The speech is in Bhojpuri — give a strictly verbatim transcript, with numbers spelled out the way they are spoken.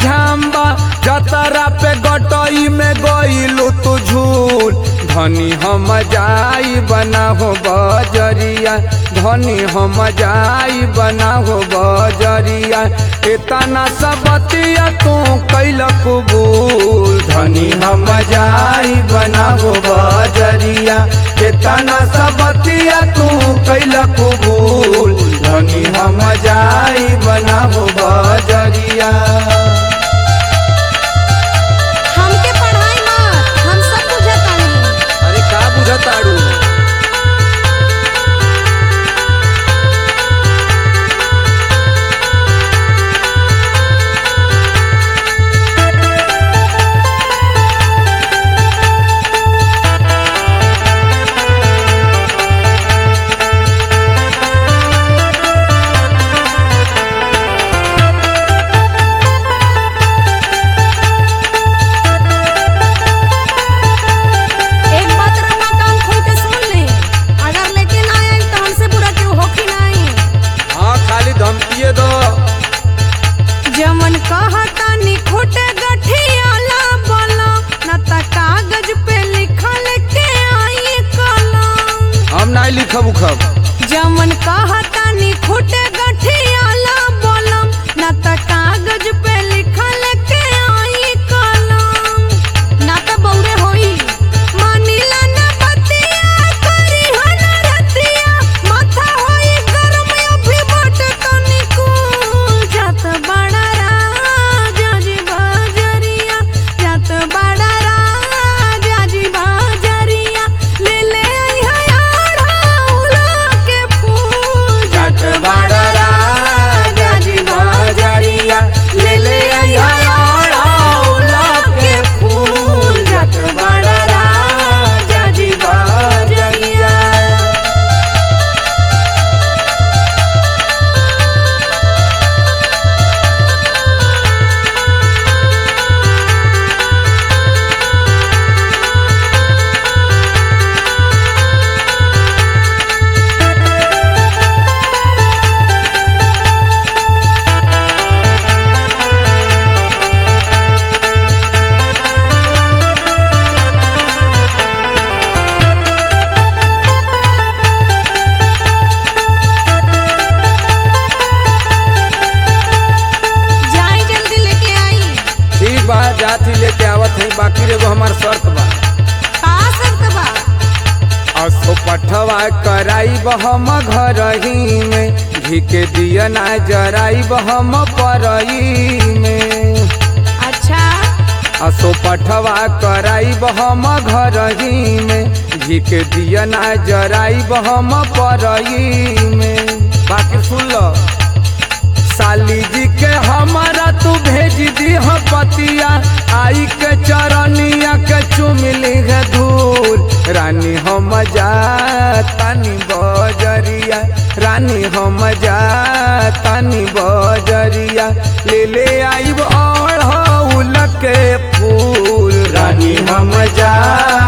झाम्बा जतरा पे गटई में गईलू तू झूल धनी हम जाई बना हो बजरिया धनी हम जाई बना हो बजरिया इतना सबतिया तू कैल कबूल धनी हम जाई बना हो बजरिया इतना सबतिया तू कैल कबूल धनी हम जाई बना हो बजरिया। हमके पढ़ाई मत हम सब बुझतानी। अरे का बुझताड़ू? जमन कहतानी खोटे गठियाला बोलो न त कागज पे लिखल के आई कलम। हम नहीं लिखब उखब। जमन कहतानी खोटे गठियाला बोलो न त कागज पे लिखल के आई कलम। ना त बौरे होई मानिला न बतिया करी हन रतिया माथा होई गरम अभी बट तनी कुल जात बड़ा जाती लेके आवत है बाकी रे वो हमार शर्त बा। का शर्त बा? असो पठवा कराई बहम घर ही में घी के दिया ना जराई बहम परई में। अच्छा असो पठवा कराई बहम घर ही में घी के दिया ना जराई बहम परई में। बाकी सुन लो साली जी के हमारा तू भेज दी पतिया आई के चरनिया के चुमिली है धूल रानी हम जातानी बजरिया रानी हम जातानी बजरिया ले ले आई अड़हुल के फूल रानी हम जा